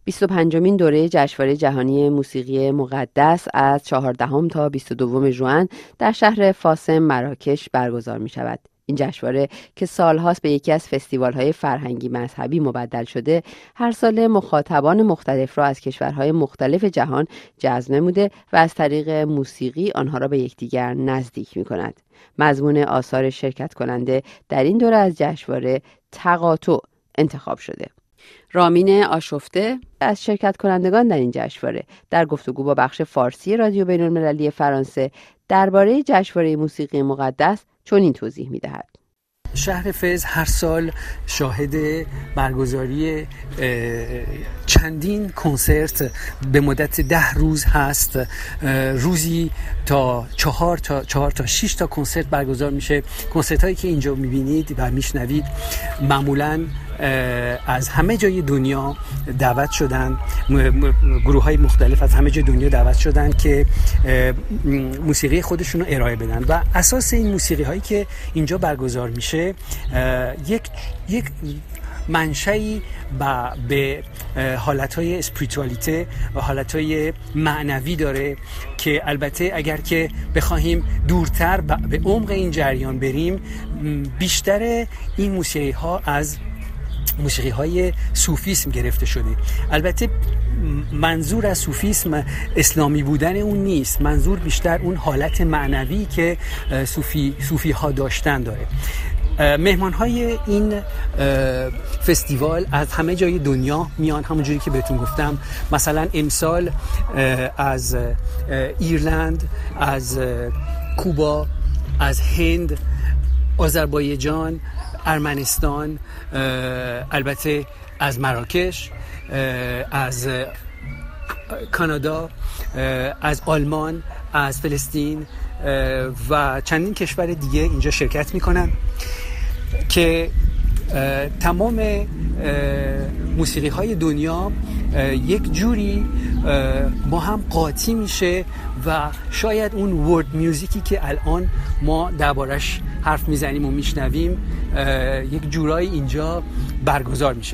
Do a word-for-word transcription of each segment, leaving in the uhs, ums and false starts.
بیست و پنجمین دوره جشنواره جهانی موسیقی مقدس از چهاردهم تا بیست و دوم ژوئن در شهر فاس مراکش برگزار می شود. این جشنواره که سالهاست به یکی از فستیوال‌های فرهنگی مذهبی مبدل شده، هر سال مخاطبان مختلف را از کشورهای مختلف جهان جذب نموده و از طریق موسیقی آنها را به یکدیگر نزدیک می‌کند. مضمون آثار شرکت کننده در این دوره از جشنواره تقاطع انتخاب شده. رامین آشفته از شرکت کنندگان در این جشنواره در گفتگو با بخش فارسی رادیو بین‌المللی فرانسه درباره جشنواره موسیقی مقدس چنین توضیح می‌دهد. شهر فز هر سال شاهد برگزاری چندین کنسرت به مدت ده روز هست. روزی تا چهار تا چهار تا شش تا کنسرت برگزار میشه. کنسرت هایی که اینجا میبینید و میشنوید معمولاً از همه جای دنیا دعوت شدن، گروه های مختلف از همه جای دنیا دعوت شدن که موسیقی خودشون رو ارائه بدن و اساس این موسیقی هایی که اینجا برگزار میشه یک یک منشأی به حالتهای اسپریتوالیته و حالتهای معنوی داره که البته اگر که بخواهیم دورتر به عمق این جریان بریم، بیشتر این موسیقی ها از موسیقی های صوفیسم گرفته شده. البته منظور از صوفیسم اسلامی بودن اون نیست، منظور بیشتر اون حالت معنوی که صوفی صوفی ها داشتن داره. مهمان های این فستیوال از همه جای دنیا میان، همونجوری که بهتون گفتم. مثلا امسال از ایرلند، از کوبا، از هند، آذربایجان، ارمنستان، البته از مراکش، از کانادا، از آلمان، از فلسطین و چندین کشور دیگه اینجا شرکت میکنن که تمام موسیقی های دنیا یک جوری ما هم قاطی میشه و شاید اون ورد میوزیکی که الان ما دربارش حرف میزنیم و میشنویم یک جورایی اینجا برگزار میشه.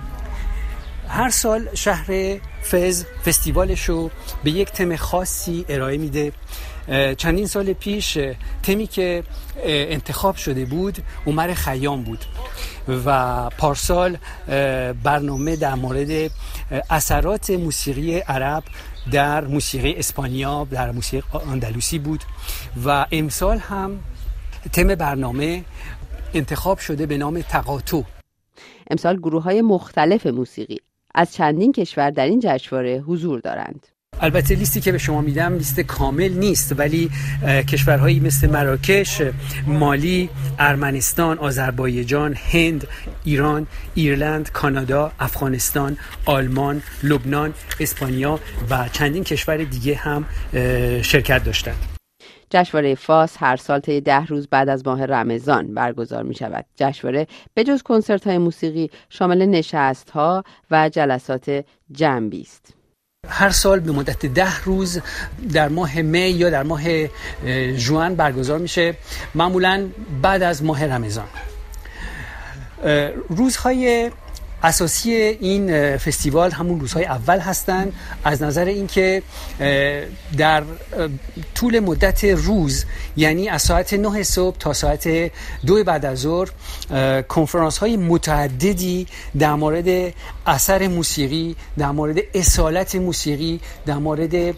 هر سال شهر فز فستیوالشو به یک تم خاصی ارائه میده. چندین سال پیش تمی که انتخاب شده بود عمر خیام بود و پارسال برنامه در مورد اثرات موسیقی عرب در موسیقی اسپانیا، در موسیقی اندلوسی بود و امسال هم تم برنامه انتخاب شده به نام تقاطع. امسال گروه‌های مختلف موسیقی از چندین کشور در این جشنواره حضور دارند. البته لیستی که به شما میدم لیست کامل نیست، ولی کشورهایی مثل مراکش، مالی، ارمنستان، آذربایجان، هند، ایران، ایرلند، کانادا، افغانستان، آلمان، لبنان، اسپانیا و چندین کشور دیگه هم شرکت داشتند. جشنواره فاس هر سال طی ده روز بعد از ماه رمضان برگزار می شود. جشنواره به جز کنسرت های موسیقی شامل نشست ها و جلسات جنبی است. هر سال به مدت ده روز در ماه می یا در ماه ژوئن برگزار میشه، معمولاً بعد از ماه رمضان. روزهای اساسی این فستیوال همون روزهای اول هستن، از نظر اینکه در طول مدت روز، یعنی از ساعت نه صبح تا ساعت دو بعد از ظهر، کنفرانس های متعددی در مورد اثر موسیقی، در مورد اصالت موسیقی، در مورد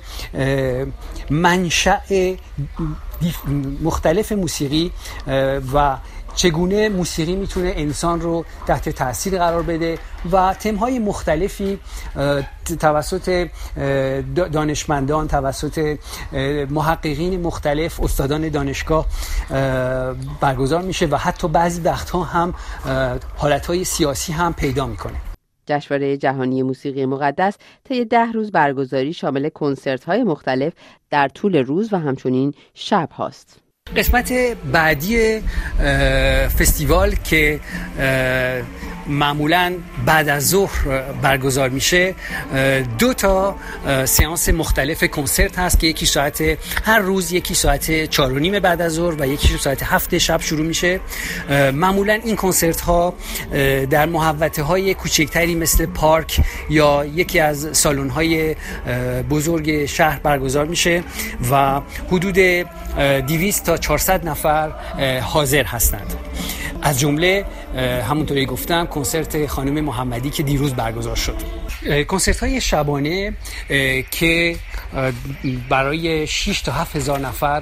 منشأ مختلف موسیقی و چگونه موسیقی میتونه انسان رو تحت تاثیر قرار بده و تمهای مختلفی توسط دانشمندان، توسط محققین مختلف، استادان دانشگاه برگزار میشه و حتی بعضی وقتها هم حالتهای سیاسی هم پیدا میکنه. جشنواره جهانی موسیقی مقدس طی ده روز برگزاری شامل کنسرت‌های مختلف در طول روز و همچنین شب هاست. قسمت بعدی فستیوال که معمولاً بعد از ظهر برگزار میشه. دو تا سئانس مختلف کنسرت هست که یکی ساعت هر روز یکی ساعت چهار و نیم بعد از ظهر و یکی ساعت هفت شب شروع میشه. معمولاً این کنسرت ها در محوطه های کوچکتری مثل پارک یا یکی از سالن های بزرگ شهر برگزار میشه و حدود دویست تا چهارصد نفر حاضر هستند. از جمله همونطوری گفتم کنسرت خانم محمدی که دیروز برگزار شد. کنسرت های شبانه که برای شش تا هفت هزار نفر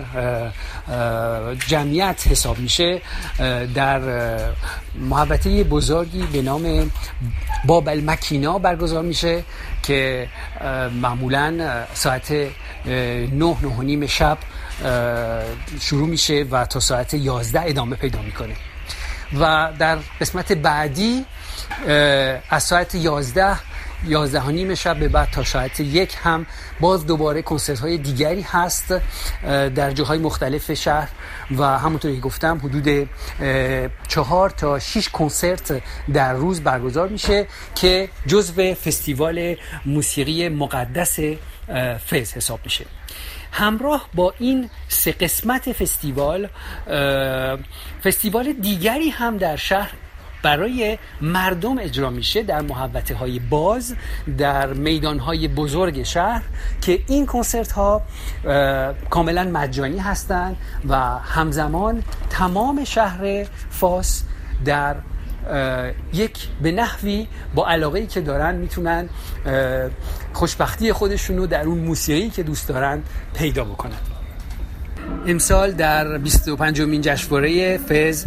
جمعیت حساب میشه در محوطه بزرگی به نام باب المکینا برگزار میشه که معمولاً ساعت نه نه و نیم شب شروع میشه و تا ساعت یازده ادامه پیدا میکنه و در قسمت بعدی از ساعت یازده یازده و نیم شب به بعد تا ساعت یک هم باز دوباره کنسرت های دیگری هست در جاهای مختلف شهر و همونطوری که گفتم حدود چهار تا شش کنسرت در روز برگزار میشه که جزو فستیوال موسیقی مقدس فیض حساب میشه. همراه با این سه قسمت فستیوال فستیوال دیگری هم در شهر برای مردم اجرا میشه در محوطه های باز در میدان های بزرگ شهر که این کنسرت ها کاملا مجانی هستند و همزمان تمام شهر فاس در یک به نحوی با علاقه‌ای که دارن میتونن خوشبختی خودشونو در اون موسیقی که دوست دارن پیدا بکنن. امسال در بیست و پنجمین جشنواره فیض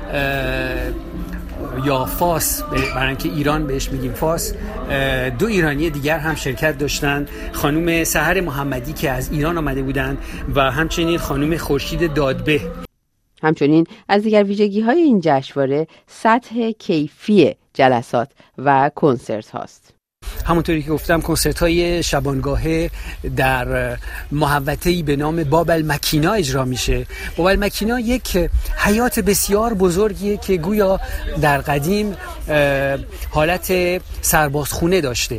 یا فاس، برای اینکه ایران بهش میگیم فاس، دو ایرانی دیگر هم شرکت داشتن، خانم سحر محمدی که از ایران آمده بودن و همچنین خانم خورشید دادبه. همچنین از دیگر ویژگی‌های این جشنواره سطح کیفی جلسات و کنسرت هاست. همونطوری که گفتم کنسرت های شبانگاهه در محوطه‌ای به نام باب المکینا اجرا میشه. باب المکینا یک حیات بسیار بزرگیه که گویا در قدیم حالت سربازخونه داشته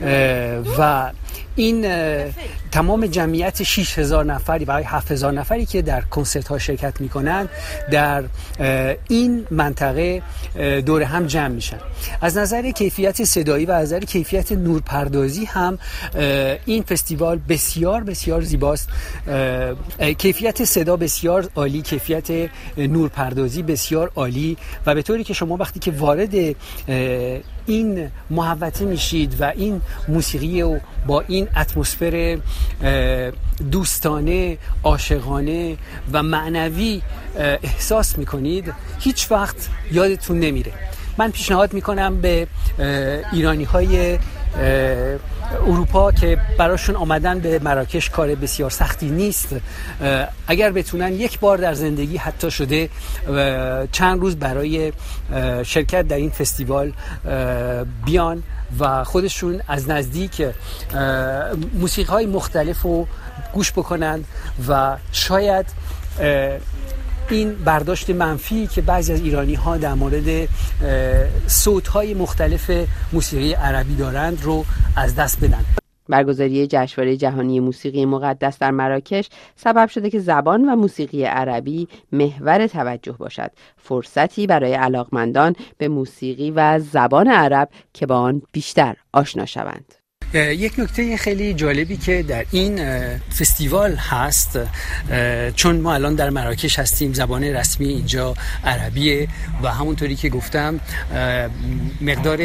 و این تمام جمعیت شش هزار نفری برای هفت هزار نفری که در کنسرت ها شرکت میکنن در این منطقه دور هم جمع میشن. از نظر کیفیت صدایی و از نظر کیفیت نورپردازی هم این فستیوال بسیار بسیار زیباست. کیفیت صدا بسیار عالی، کیفیت نورپردازی بسیار عالی و به طوری که شما وقتی که وارد این محوطه میشید و این موسیقی و با این اتمسفر دوستانه، عاشقانه و معنوی احساس میکنید، هیچ وقت یادتون نمیره. من پیشنهاد میکنم به ایرانی های اروپا که براشون آمدن به مراکش کار بسیار سختی نیست، اگر بتونن یک بار در زندگی حتی شده چند روز برای شرکت در این فستیوال بیان و خودشون از نزدیک موسیقی های مختلف رو گوش بکنن و شاید این برداشت منفی که بعضی از ایرانی ها در مورد صوت های مختلف موسیقی عربی دارند رو از دست بدن. برگزاری جشنواره جهانی موسیقی مقدس در مراکش سبب شده که زبان و موسیقی عربی محور توجه باشد، فرصتی برای علاقمندان به موسیقی و زبان عرب که با آن بیشتر آشنا شوند. یک نکته خیلی جالبی که در این فستیوال هست، چون ما الان در مراکش هستیم، زبان رسمی اینجا عربیه و همونطوری که گفتم مقدار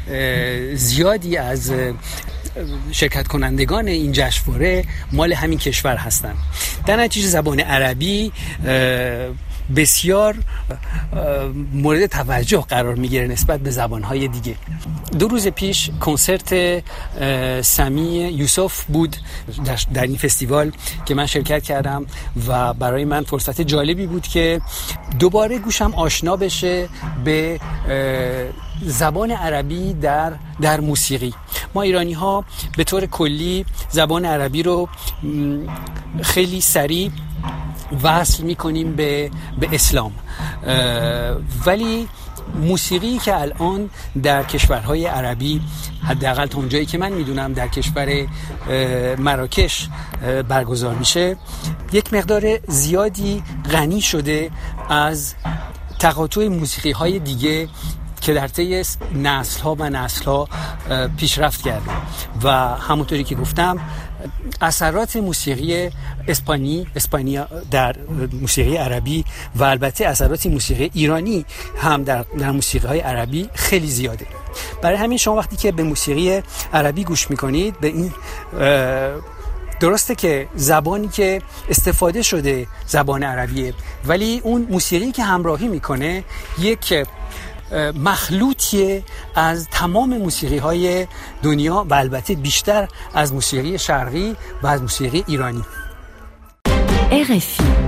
زیادی از شرکت کنندگان این جشنواره مال همین کشور هستن. در نتیجه زبان عربی بسیار مورد توجه قرار میگیره نسبت به زبانهای دیگه. دو روز پیش کنسرت سمی یوسف بود در این فستیوال که من شرکت کردم و برای من فرصت جالبی بود که دوباره گوشم آشنا بشه به زبان عربی در در موسیقی. ما ایرانی ها به طور کلی زبان عربی رو خیلی سریع وصل میکنیم به به اسلام، ولی موسیقی که الان در کشورهای عربی، حداقل تا اونجایی که من میدونم در کشور مراکش برگزار میشه، یک مقدار زیادی غنی شده از تقاطع موسیقی های دیگه که در طی نسل ها و نسل ها پیشرفت کرده و همونطوری که گفتم اثرات موسیقی اسپانی اسپانیا در موسیقی عربی و البته اثرات موسیقی ایرانی هم در در موسیقی های عربی خیلی زیاده. برای همین شما وقتی که به موسیقی عربی گوش میکنید، به این درسته که زبانی که استفاده شده زبان عربیه، ولی اون موسیقی که همراهی میکنه یک مخلوطیه از تمام موسیقی های دنیا و البته بیشتر از موسیقی شرقی و از موسیقی ایرانی. ار اف ای